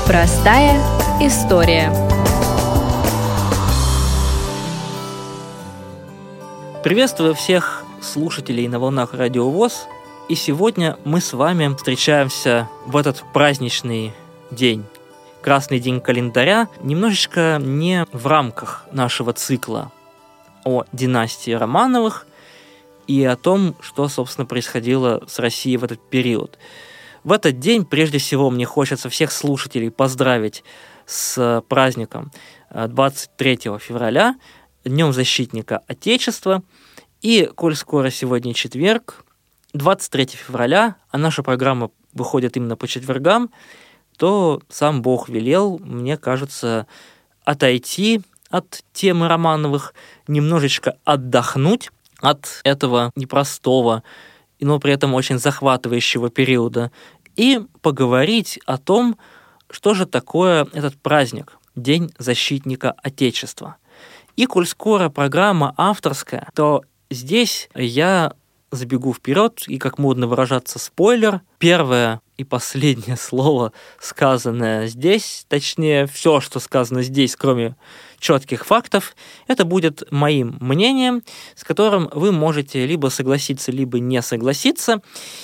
Простая история. Приветствую всех слушателей на волнах Радио ВОС. И сегодня мы с вами встречаемся в этот праздничный день, Красный день календаря, немножечко не в рамках нашего цикла о династии Романовых и о том, что, собственно, происходило с Россией в этот период. В этот день, прежде всего, мне хочется всех слушателей поздравить с праздником 23 февраля, Днем защитника Отечества. И, коль скоро сегодня четверг, 23 февраля, а наша программа выходит именно по четвергам, то сам Бог велел, мне кажется, отойти от темы Романовых, немножечко отдохнуть от этого непростого, но при этом очень захватывающего периода, и поговорить о том, что же такое этот праздник, День защитника Отечества. И коль скоро программа авторская, то здесь я забегу вперед, и, как модно выражаться, спойлер. Первое и последнее слово, сказанное здесь, точнее, все, что сказано здесь, кроме четких фактов, это будет моим мнением, с которым вы можете либо согласиться, либо не согласиться.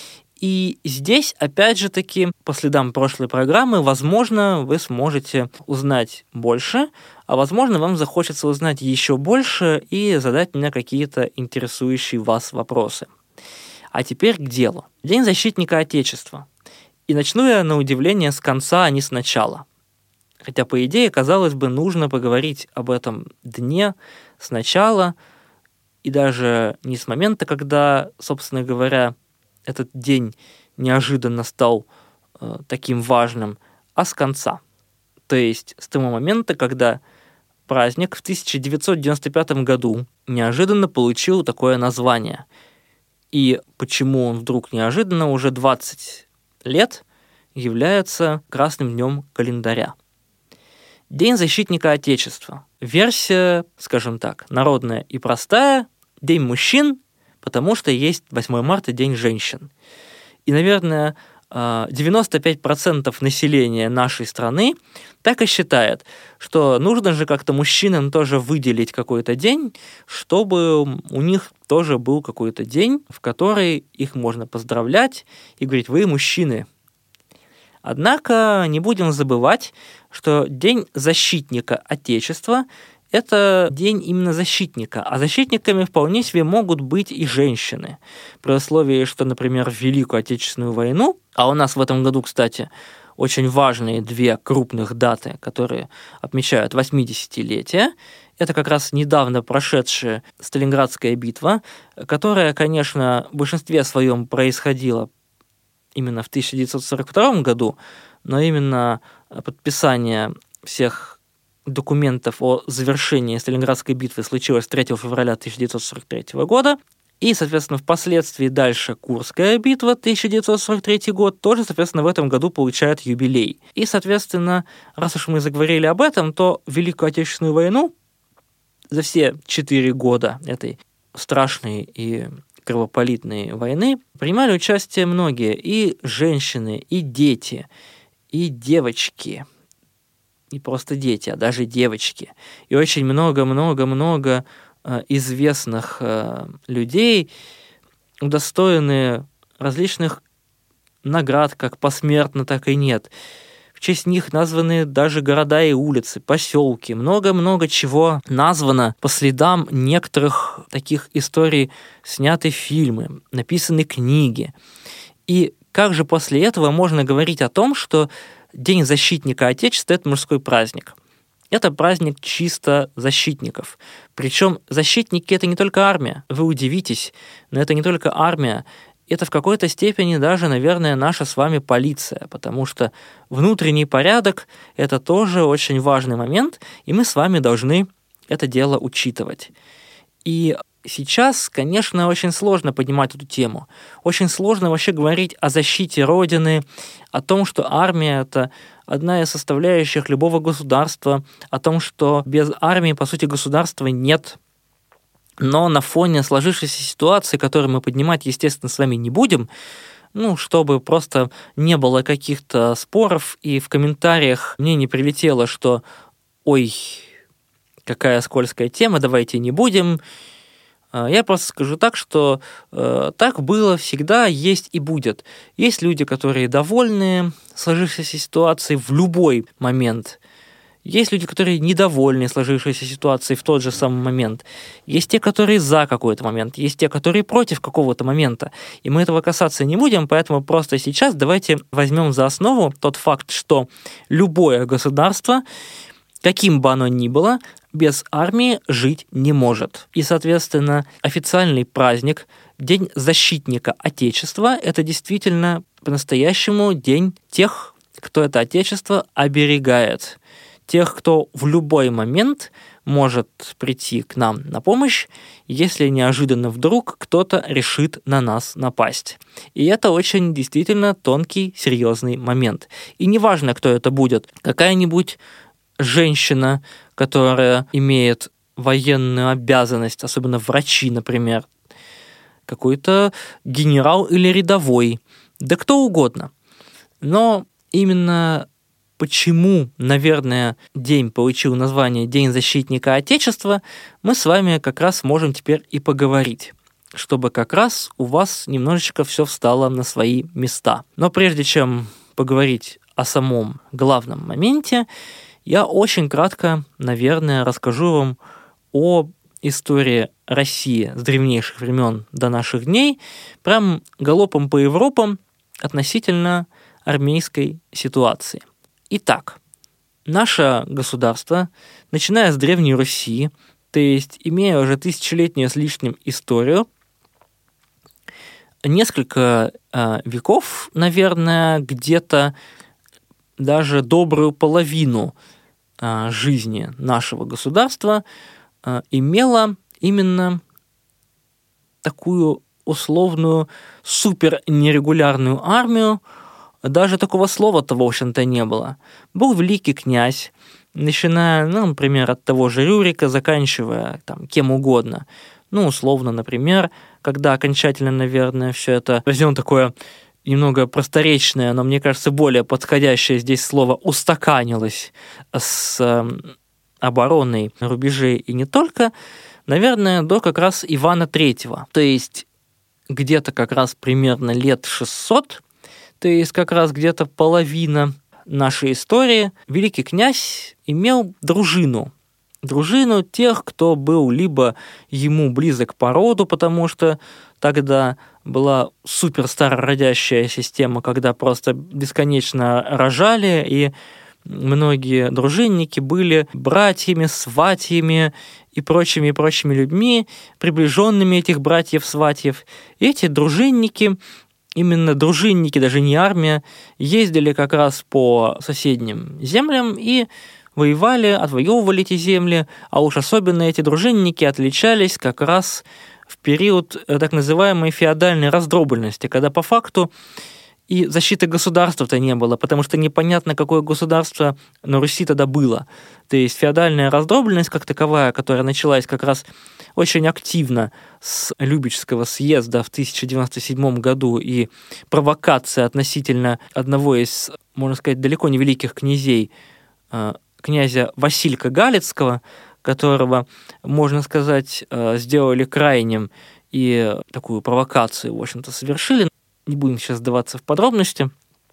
И здесь, опять же таки, по следам прошлой программы, возможно, вы сможете узнать больше, а возможно, вам захочется узнать еще больше и задать мне какие-то интересующие вас вопросы. А теперь к делу. День защитника Отечества. И начну я, на удивление, с конца, а не с начала. Хотя, по идее, казалось бы, нужно поговорить об этом дне с начала, и даже не с момента, когда, собственно говоря, этот день неожиданно стал таким важным, а с конца. То есть с того момента, когда праздник в 1995 году неожиданно получил такое название. И почему он вдруг неожиданно уже 20 лет является Красным днем календаря. День защитника Отечества. Версия, скажем так, народная и простая. День мужчин, потому что есть 8 марта День женщин. И, наверное, 95% населения нашей страны так и считает, что нужно же как-то мужчинам тоже выделить какой-то день, чтобы у них тоже был какой-то день, в который их можно поздравлять и говорить: вы мужчины. Однако не будем забывать, что День защитника Отечества – это день именно защитника, а защитниками вполне себе могут быть и женщины. При условии, что, например, в Великую Отечественную войну, а у нас в этом году, кстати, очень важные две крупных даты, которые отмечают 80-летие, это как раз недавно прошедшая Сталинградская битва, которая, конечно, в большинстве своем происходила именно в 1942 году, но именно подписание всех документов о завершении Сталинградской битвы случилось 3 февраля 1943 года, и, соответственно, впоследствии дальше Курская битва 1943 год тоже, соответственно, в этом году получает юбилей. И, соответственно, раз уж мы заговорили об этом, то в Великую Отечественную войну за все 4 года этой страшной и кровопролитной войны принимали участие многие, и женщины, и дети, и девочки, не просто дети, а даже девочки. И очень много-много-много известных людей, удостоены различных наград, как посмертно, так и нет. В честь них названы даже города и улицы, поселки. Много-много чего названо по следам некоторых таких историй, сняты фильмы, написаны книги. И как же после этого можно говорить о том, что День защитника Отечества – это мужской праздник? Это праздник чисто защитников. Причем защитники – это не только армия. Вы удивитесь, но это не только армия. Это в какой-то степени даже, наверное, наша с вами полиция, потому что внутренний порядок – это тоже очень важный момент, и мы с вами должны это дело учитывать. И сейчас, конечно, очень сложно поднимать эту тему. Очень сложно вообще говорить о защите Родины, о том, что армия – это одна из составляющих любого государства, о том, что без армии, по сути, государства нет. Но на фоне сложившейся ситуации, которую мы поднимать, естественно, с вами не будем, чтобы просто не было каких-то споров, и в комментариях мне не прилетело, что «Ой, какая скользкая тема, давайте не будем». Я просто скажу так, что так было всегда, есть и будет. Есть люди, которые довольны сложившейся ситуацией в любой момент. Есть люди, которые недовольны сложившейся ситуацией в тот же самый момент. Есть те, которые за какой-то момент. Есть те, которые против какого-то момента. И мы этого касаться не будем, поэтому просто сейчас давайте возьмем за основу тот факт, что любое государство, каким бы оно ни было, без армии жить не может. И, соответственно, официальный праздник, День защитника Отечества, это действительно по-настоящему день тех, кто это Отечество оберегает. Тех, кто в любой момент может прийти к нам на помощь, если неожиданно вдруг кто-то решит на нас напасть. И это очень действительно тонкий, серьезный момент. И неважно, кто это будет, какая-нибудь женщина, которая имеет военную обязанность, особенно врачи, например, какой-то генерал или рядовой, да кто угодно. Но именно почему, наверное, день получил название «День защитника Отечества», мы с вами как раз можем теперь и поговорить, чтобы как раз у вас немножечко все встало на свои места. Но прежде чем поговорить о самом главном моменте, я очень кратко, наверное, расскажу вам о истории России с древнейших времен до наших дней, прям галопом по Европам относительно армейской ситуации. Итак, наше государство, начиная с Древней Руси, то есть имея уже тысячелетнюю с лишним историю, несколько веков, наверное, где-то даже добрую половину жизни нашего государства имела именно такую условную супернерегулярную армию. Даже такого слова-то, в общем-то, не было. Был великий князь, начиная, например, от того же Рюрика, заканчивая кем угодно. Условно, например, когда окончательно, наверное, все это возьмем такое немного просторечное, но, мне кажется, более подходящее здесь слово «устаканилось» с обороной рубежей и не только, наверное, до как раз Ивана III. То есть где-то как раз примерно лет 600, то есть как раз где-то половина нашей истории, великий князь имел дружину тех, кто был либо ему близок по роду, потому что тогда была супер старородящая система, когда просто бесконечно рожали, и многие дружинники были братьями, сватьями и прочими людьми, приближенными этих братьев-сватьев. И эти дружинники, именно дружинники, даже не армия, ездили как раз по соседним землям и воевали, отвоевывали эти земли, а уж особенно эти дружинники отличались как раз в период так называемой феодальной раздробленности, когда по факту и защиты государства-то не было, потому что непонятно, какое государство на Руси тогда было. То есть феодальная раздробленность как таковая, которая началась как раз очень активно с Любечского съезда в 1097 году и провокация относительно одного из, можно сказать, далеко не великих князей, князя Василька Галицкого, которого, можно сказать, сделали крайним и такую провокацию, в общем-то, совершили. Не будем сейчас вдаваться в подробности.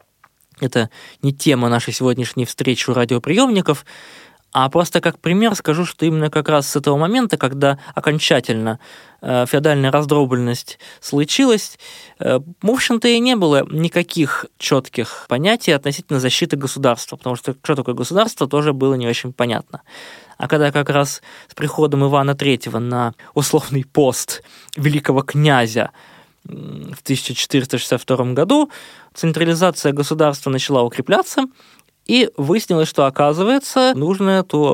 Это не тема нашей сегодняшней встречи у радиоприемников, а просто как пример скажу, что именно как раз с этого момента, когда окончательно феодальная раздробленность случилась, в общем-то и не было никаких четких понятий относительно защиты государства, потому что что такое государство, тоже было не очень понятно. А когда как раз с приходом Ивана III на условный пост великого князя в 1462 году централизация государства начала укрепляться, и выяснилось, что, оказывается, нужно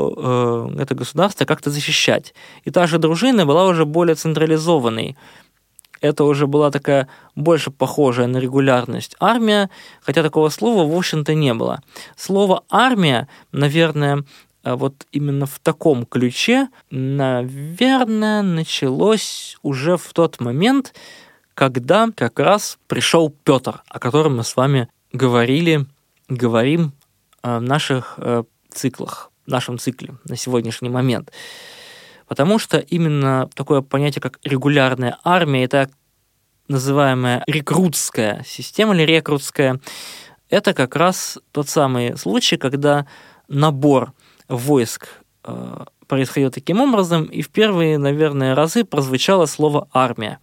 это государство как-то защищать. И та же дружина была уже более централизованной. Это уже была такая больше похожая на регулярность армия, хотя такого слова, в общем-то, не было. Слово «армия», наверное, вот именно в таком ключе, наверное, началось уже в тот момент, когда как раз пришел Петр, о котором мы с вами говорим в наших циклах, в нашем цикле на сегодняшний момент. Потому что именно такое понятие, как регулярная армия, и так называемая рекрутская система или рекрутская, это как раз тот самый случай, когда набор войск происходил таким образом, и в первые, наверное, разы прозвучало слово «армия».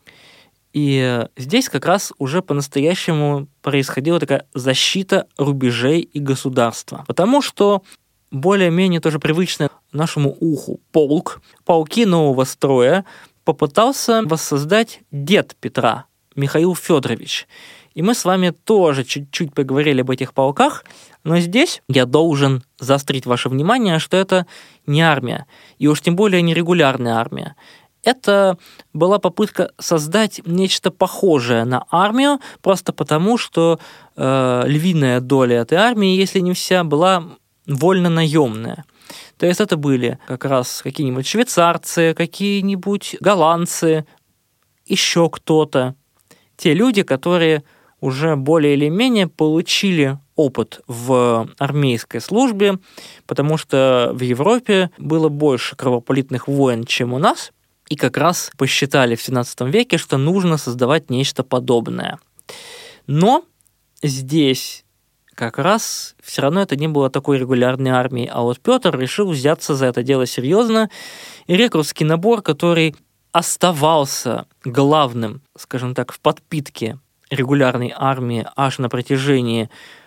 И здесь как раз уже по-настоящему происходила такая защита рубежей и государства. Потому что более-менее тоже привычный нашему уху полки нового строя попытался воссоздать дед Петра, Михаил Федорович. И мы с вами тоже чуть-чуть поговорили об этих полках, но здесь я должен заострить ваше внимание, что это не армия, и уж тем более не регулярная армия. Это была попытка создать нечто похожее на армию, просто потому, что львиная доля этой армии, если не вся, была вольно-наемная. То есть это были как раз какие-нибудь швейцарцы, какие-нибудь голландцы, еще кто-то. Те люди, которые уже более или менее получили опыт в армейской службе, потому что в Европе было больше кровопролитных войн, чем у нас, и как раз посчитали в XVII веке, что нужно создавать нечто подобное. Но здесь как раз все равно это не было такой регулярной армией, а вот Петр решил взяться за это дело серьезно, и рекрутский набор, который оставался главным, скажем так, в подпитке регулярной армии аж на протяжении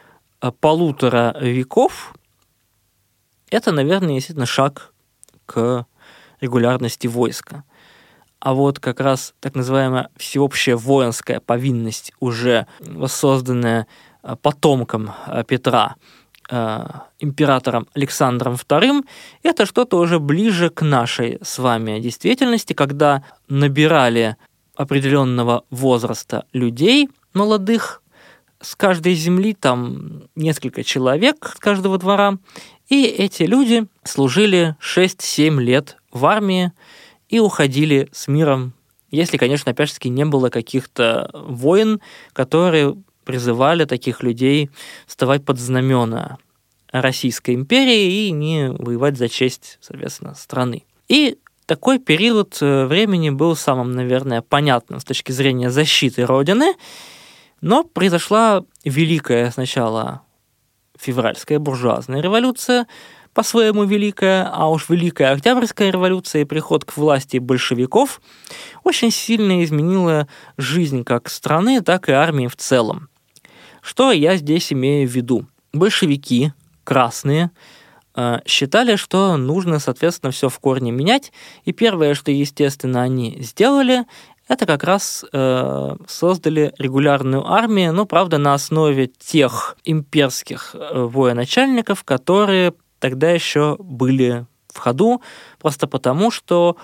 1,5 веков, это, наверное, действительно шаг к регулярности войска. А вот как раз так называемая всеобщая воинская повинность, уже воссозданная потомком Петра, императором Александром II, это что-то уже ближе к нашей с вами действительности, когда набирали определенного возраста людей молодых, с каждой земли там несколько человек с каждого двора, и эти люди служили 6-7 лет в армии и уходили с миром, если, конечно, опять-таки не было каких-то войн, которые призывали таких людей вставать под знамена Российской империи и не воевать за честь, соответственно, страны. И такой период времени был самым, наверное, понятным с точки зрения защиты Родины, но произошла великая сначала февральская буржуазная революция, по-своему великая, а уж Великая Октябрьская революция и приход к власти большевиков очень сильно изменила жизнь как страны, так и армии в целом. Что я здесь имею в виду? Большевики, красные, считали, что нужно, соответственно, все в корне менять, и первое, что, естественно, они сделали, это как раз создали регулярную армию, но, правда, на основе тех имперских военачальников, которые тогда еще были в ходу, просто потому, что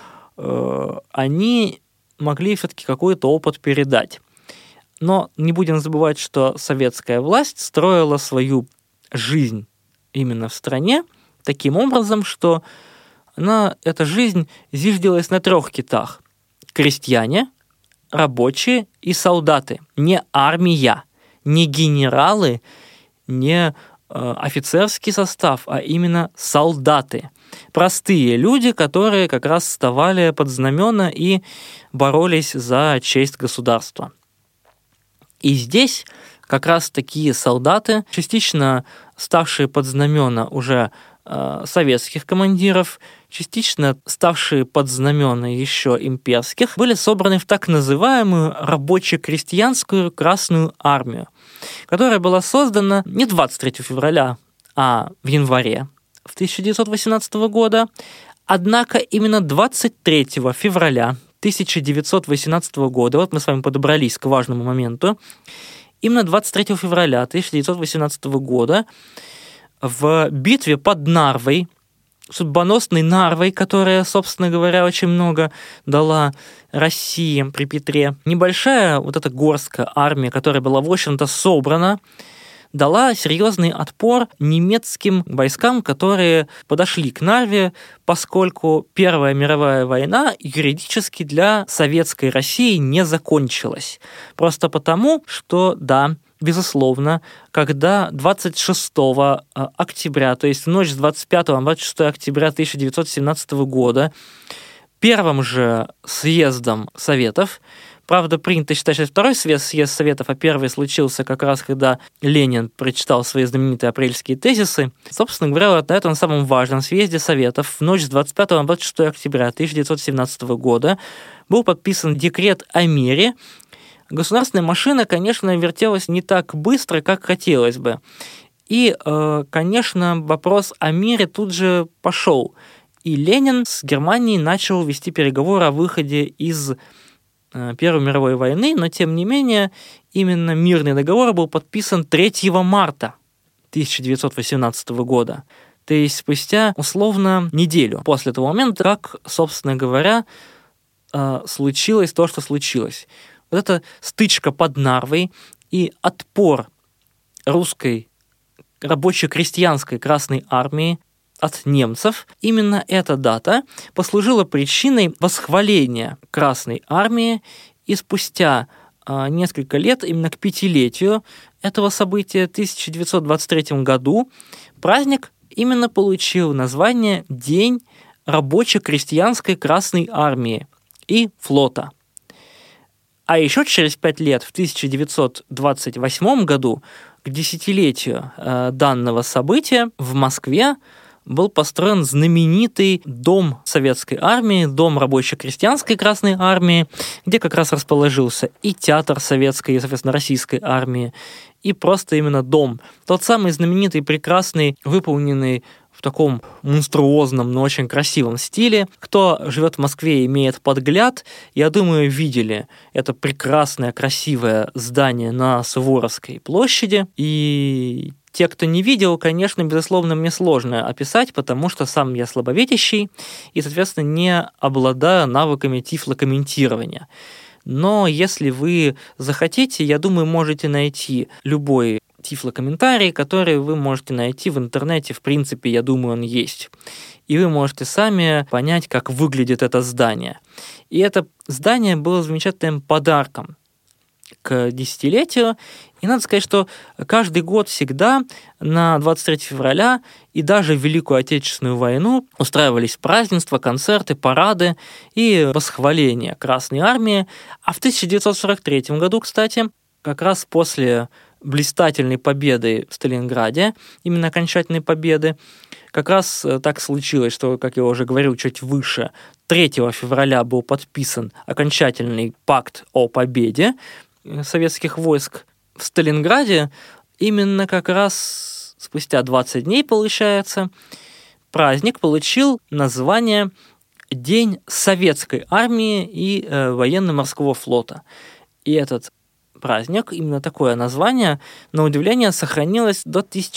они могли все-таки какой-то опыт передать. Но не будем забывать, что советская власть строила свою жизнь именно в стране таким образом, что эта жизнь зиждилась на 3 китах. Крестьяне, рабочие и солдаты. Не армия, не генералы, не офицерский состав, а именно солдаты. Простые люди, которые как раз вставали под знамена и боролись за честь государства. И здесь как раз такие солдаты, частично ставшие под знамена уже советских командиров, частично ставшие под знамена еще имперских, были собраны в так называемую рабоче-крестьянскую Красную армию, которая была создана не 23 февраля, а в январе 1918 года. Однако именно 23 февраля 1918 года, вот мы с вами подобрались к важному моменту, именно 23 февраля 1918 года в битве под Нарвой, судьбоносной Нарвой, которая, собственно говоря, очень много дала России при Петре, небольшая вот эта горстка армии, которая была, в общем-то, собрана дала серьезный отпор немецким войскам, которые подошли к Нарве, поскольку Первая мировая война юридически для советской России не закончилась. Просто потому, что, да, безусловно, когда 26 октября, то есть в ночь с 25 на 26 октября 1917 года, первым же съездом Советов, правда, принято считать, что второй съезд Советов, а первый случился как раз, когда Ленин прочитал свои знаменитые апрельские тезисы. Собственно говоря, на этом самом важном съезде Советов в ночь с 25 на 26 октября 1917 года был подписан декрет о мире. Государственная машина, конечно, вертелась не так быстро, как хотелось бы. И, конечно, вопрос о мире тут же пошел. И Ленин с Германией начал вести переговоры о выходе из Первой мировой войны, но, тем не менее, именно мирный договор был подписан 3 марта 1918 года. То есть спустя, условно, неделю после того момента, как, собственно говоря, случилось то, что случилось. Вот эта стычка под Нарвой и отпор русской рабоче-крестьянской Красной Армии от немцев, именно эта дата послужила причиной восхваления Красной Армии, и спустя несколько лет, именно к 5-летию этого события, в 1923 году, праздник именно получил название «День рабоче-крестьянской Красной Армии и флота». А еще через 5 лет, в 1928 году, к 10-летию данного события, в Москве был построен знаменитый дом Советской армии, дом рабоче-крестьянской Красной армии, где как раз расположился и театр Советской, и, соответственно, Российской армии, и просто именно дом. Тот самый знаменитый, прекрасный, выполненный в таком монструозном, но очень красивом стиле. Кто живет в Москве и имеет подгляд, я думаю, видели это прекрасное, красивое здание на Суворовской площади. И те, кто не видел, конечно, безусловно, мне сложно описать, потому что сам я слабовидящий и, соответственно, не обладаю навыками тифлокомментирования. Но если вы захотите, я думаю, можете найти любой тифлокомментарий, который вы можете найти в интернете. В принципе, я думаю, он есть. И вы можете сами понять, как выглядит это здание. И это здание было замечательным подарком к десятилетию. И надо сказать, что каждый год всегда на 23 февраля и даже в Великую Отечественную войну устраивались празднества, концерты, парады и восхваления Красной Армии. А в 1943 году, кстати, как раз после блистательной победы в Сталинграде, именно окончательной победы, как раз так случилось, что, как я уже говорил чуть выше, 3 февраля был подписан окончательный пакт о победе советских войск в Сталинграде. Именно как раз спустя 20 дней, получается, праздник получил название День Советской армии и военно-морского флота. И этот праздник, именно такое название, на удивление, сохранилось до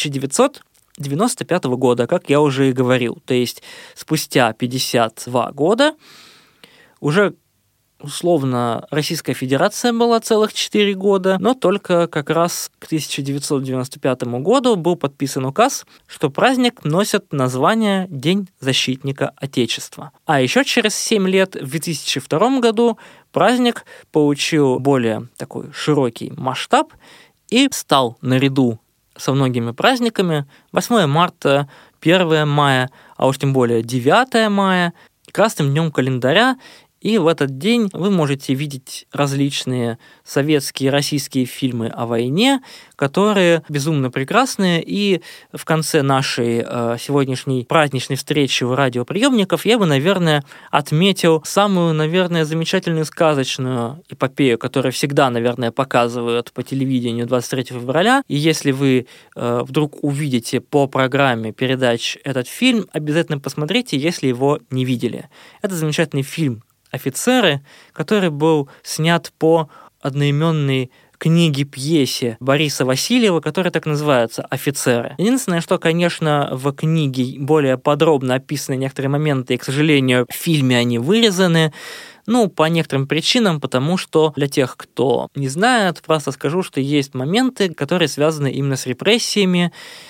1995 года, как я уже и говорил. То есть спустя 52 года уже условно Российская Федерация была целых 4 года, но только как раз к 1995 году был подписан указ, что праздник носит название День защитника Отечества. А еще через 7 лет, в 2002 году, праздник получил более такой широкий масштаб и стал наряду со многими праздниками 8 марта, 1 мая, а уж тем более 9 мая, красным днем календаря. И в этот день вы можете видеть различные советские и российские фильмы о войне, которые безумно прекрасные. И в конце нашей сегодняшней праздничной встречи у радиоприемников я бы, наверное, отметил самую, наверное, замечательную сказочную эпопею, которую всегда, наверное, показывают по телевидению 23 февраля. И если вы вдруг увидите по программе передач этот фильм, обязательно посмотрите, если его не видели. Это замечательный фильм «Офицеры», который был снят по одноименной книге-пьесе Бориса Васильева, которая так называется «Офицеры». Единственное, что, конечно, в книге более подробно описаны некоторые моменты, и, к сожалению, в фильме они вырезаны, По некоторым причинам, потому что для тех, кто не знает, просто скажу, что есть моменты, которые связаны именно с репрессиями,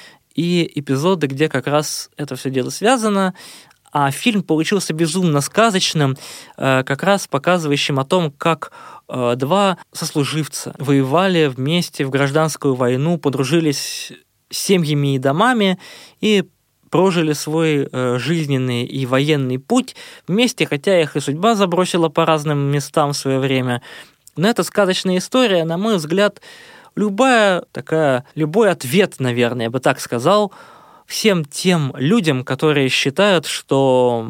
и эпизоды, где как раз это все дело связано, а фильм получился безумно сказочным, как раз показывающим о том, как два сослуживца воевали вместе в гражданскую войну, подружились с семьями и домами и прожили свой жизненный и военный путь вместе, хотя их и судьба забросила по разным местам в свое время. Но эта сказочная история, на мой взгляд, любой ответ, наверное, я бы так сказал, всем тем людям, которые считают, что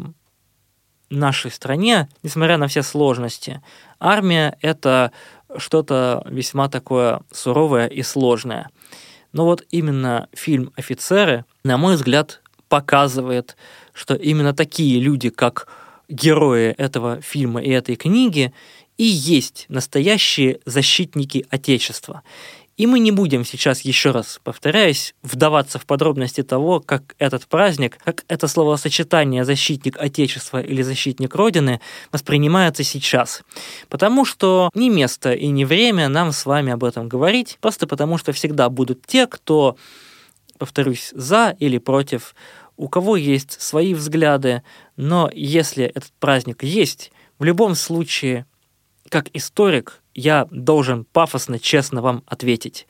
в нашей стране, несмотря на все сложности, армия — это что-то весьма такое суровое и сложное. Но вот именно фильм «Офицеры», на мой взгляд, показывает, что именно такие люди, как герои этого фильма и этой книги, и есть настоящие защитники Отечества. И мы не будем сейчас, еще раз повторяюсь, вдаваться в подробности того, как этот праздник, как это словосочетание «защитник Отечества» или «защитник Родины» воспринимается сейчас. Потому что ни место и ни время нам с вами об этом говорить, просто потому что всегда будут те, кто, повторюсь, за или против, у кого есть свои взгляды, но если этот праздник есть, в любом случае, как историк, я должен пафосно, честно вам ответить.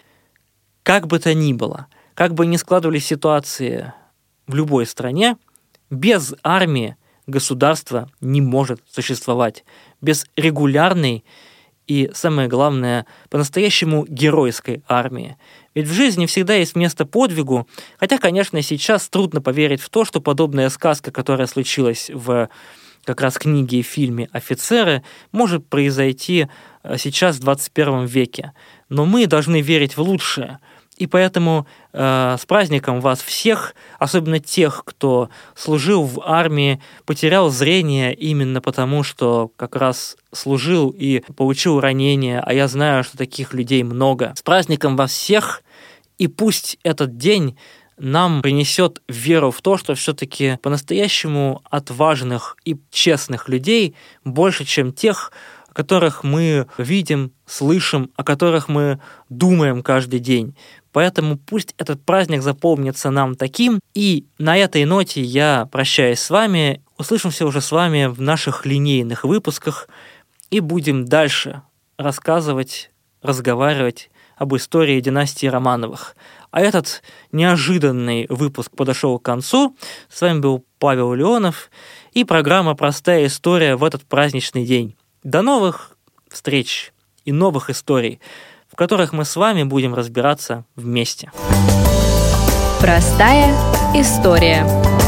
Как бы то ни было, как бы ни складывались ситуации в любой стране, без армии государство не может существовать. Без регулярной и, самое главное, по-настоящему геройской армии. Ведь в жизни всегда есть место подвигу, хотя, конечно, сейчас трудно поверить в то, что подобная сказка, которая случилась в как раз книге и фильме «Офицеры», может произойти сейчас в 21 веке. Но мы должны верить в лучшее. И поэтому с праздником вас всех, особенно тех, кто служил в армии, потерял зрение именно потому, что как раз служил и получил ранение, а я знаю, что таких людей много. С праздником вас всех, и пусть этот день нам принесет веру в то, что все-таки по-настоящему отважных и честных людей больше, чем тех, которых мы видим, слышим, о которых мы думаем каждый день. Поэтому пусть этот праздник запомнится нам таким. И на этой ноте я прощаюсь с вами. Услышимся уже с вами в наших линейных выпусках и будем дальше рассказывать, разговаривать об истории династии Романовых. А этот неожиданный выпуск подошел к концу. С вами был Павел Леонов и программа «Простая история» в этот праздничный день. До новых встреч и новых историй, в которых мы с вами будем разбираться вместе. Простая история.